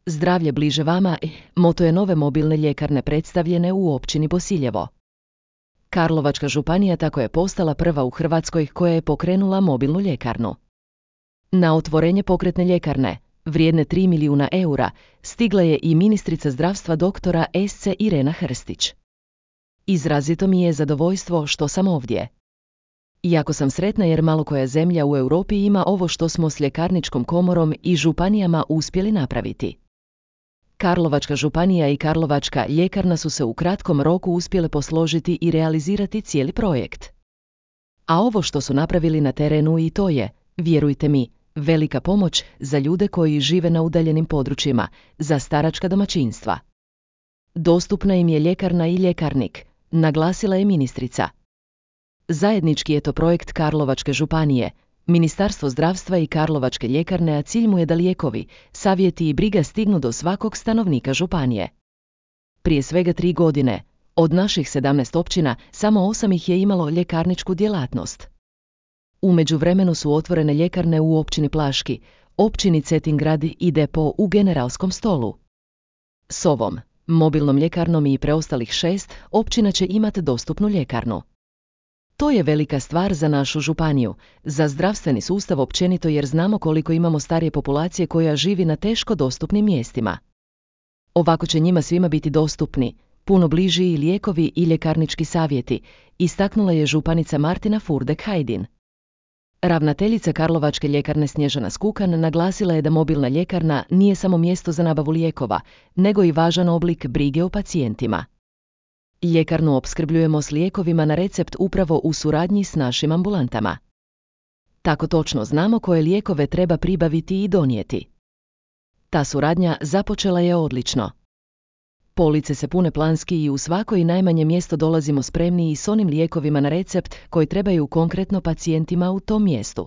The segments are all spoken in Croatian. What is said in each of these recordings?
Zdravlje bliže vama, moto je nove mobilne ljekarne predstavljene u općini Bosiljevo. Karlovačka županija tako je postala prva u Hrvatskoj koja je pokrenula mobilnu ljekarnu. Na otvorenje pokretne ljekarne, vrijedne 3 milijuna eura, stigla je i ministrica zdravstva doktora SC Irena Hrstić. Izrazito mi je zadovoljstvo što sam ovdje. Jako sam sretna jer malo koja zemlja u Europi ima ovo što smo s ljekarničkom komorom i županijama uspjeli napraviti. Karlovačka županija i Karlovačka ljekarna su se u kratkom roku uspjele posložiti i realizirati cijeli projekt. A ovo što su napravili na terenu i to je, vjerujte mi, velika pomoć za ljude koji žive na udaljenim područjima, za staračka domaćinstva. Dostupna im je ljekarna i ljekarnik, naglasila je ministrica. Zajednički je to projekt Karlovačke županije, Ministarstvo zdravstva i Karlovačke ljekarne, a cilj mu je da lijekovi, savjeti i briga stignu do svakog stanovnika županije. Prije svega 3 godine, od naših 17 općina, samo 8 ih je imalo ljekarničku djelatnost. U međuvremenu su otvorene ljekarne u općini Plaški, općini Cetingrad i depo u Generalskom Stolu. S ovom mobilnom ljekarnom i preostalih 6 općina će imati dostupnu ljekarnu. To je velika stvar za našu županiju, za zdravstveni sustav općenito jer znamo koliko imamo starije populacije koja živi na teško dostupnim mjestima. Ovako će njima svima biti dostupni, puno bliži i lijekovi i ljekarnički savjeti, istaknula je županica Martina Furdek-Hajdin. Ravnateljica Karlovačke ljekarne Snježana Skukan naglasila je da mobilna ljekarna nije samo mjesto za nabavu lijekova, nego i važan oblik brige o pacijentima. Ljekarnu opskrbljujemo s lijekovima na recept upravo u suradnji s našim ambulantama. Tako točno znamo koje lijekove treba pribaviti i donijeti. Ta suradnja započela je odlično. Police se pune planski i u svako i najmanje mjesto dolazimo spremni i s onim lijekovima na recept koji trebaju konkretno pacijentima u tom mjestu.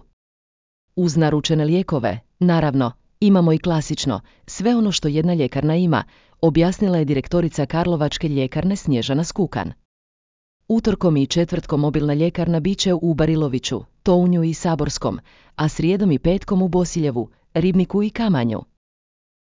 Uz naručene lijekove, naravno, imamo i klasično, sve ono što jedna ljekarna ima, objasnila je direktorica Karlovačke ljekarne Snježana Skukan. Utorkom i četvrtkom mobilna ljekarna bit će u Bariloviću, Tounju i Saborskom, a srijedom i petkom u Bosiljevu, Ribniku i Kamanju.